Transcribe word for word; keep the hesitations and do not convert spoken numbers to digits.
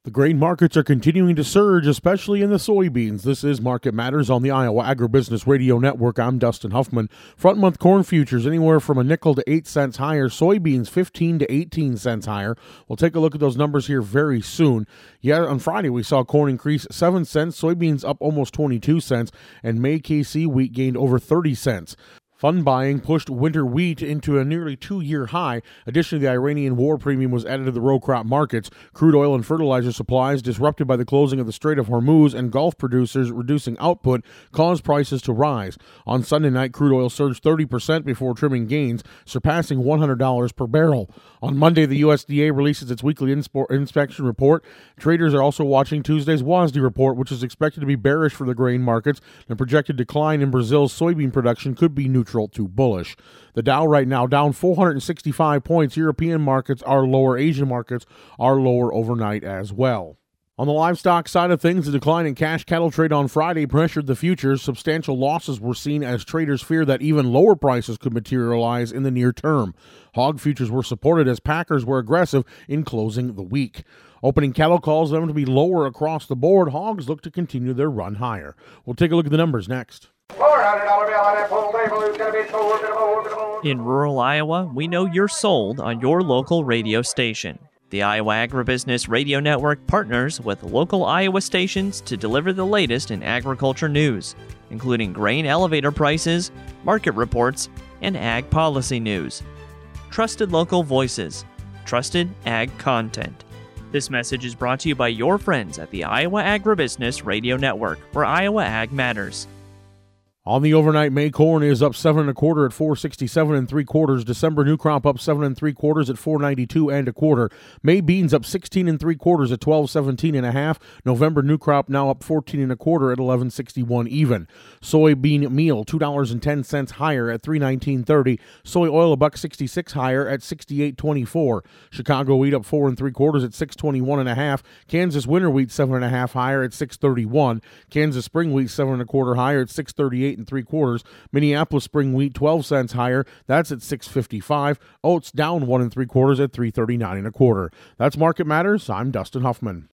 The grain markets are continuing to surge, especially in the soybeans. This is Market Matters on the Iowa Agribusiness Radio Network. I'm Dustin Huffman. Front month corn futures anywhere from a nickel to eight cents higher. Soybeans fifteen to eighteen cents higher. We'll take a look at those numbers here very soon. Yeah, on Friday we saw corn increase seven cents, soybeans up almost twenty-two cents, and May K C wheat gained over thirty cents. Fund buying pushed winter wheat into a nearly two-year high. Additionally, the Iranian war premium was added to the row crop markets. Crude oil and fertilizer supplies, disrupted by the closing of the Strait of Hormuz and Gulf producers reducing output, caused prices to rise. On Sunday night, crude oil surged thirty percent before trimming gains, surpassing one hundred dollars per barrel. On Monday, the U S D A releases its weekly inspo- inspection report. Traders are also watching Tuesday's W A S D report, which is expected to be bearish for the grain markets. The projected decline in Brazil's soybean production could be neutral to bullish. The Dow right now down four hundred sixty-five points. European markets are lower. Asian markets are lower overnight as well. On the livestock side of things, the decline in cash cattle trade on Friday pressured the futures. Substantial losses were seen as traders fear that even lower prices could materialize in the near term. Hog futures were supported as packers were aggressive in closing the week. Opening cattle calls them to be lower across the board. Hogs look to continue their run higher. We'll take a look at the numbers next. In rural Iowa, we know you're sold on your local radio station. The Iowa Agribusiness Radio Network partners with local Iowa stations to deliver the latest in agriculture news, including grain elevator prices, market reports, and ag policy news. Trusted local voices, trusted ag content. This message is brought to you by your friends at the Iowa Agribusiness Radio Network, where Iowa Ag matters. On the overnight, May corn is up seven and a quarter at four sixty-seven and three quarters. December new crop up seven and three quarters at four ninety-two and a quarter. May beans up sixteen and three quarters at twelve seventeen and a half. November new crop now up fourteen and a quarter at eleven sixty-one even. Soybean meal two dollars and ten cents higher at three nineteen thirty. Soy oil a buck sixty-six higher at sixty-eight twenty-four. Chicago wheat up four and three quarters at six twenty-one and a half. Kansas winter wheat seven and a half higher at six thirty-one. Kansas spring wheat seven and a quarter higher at six thirty-eight and three quarters. Minneapolis spring wheat twelve cents higher. That's at six fifty-five. Oats down one and three quarters at three thirty-nine and a quarter. That's Market Matters. I'm Dustin Huffman.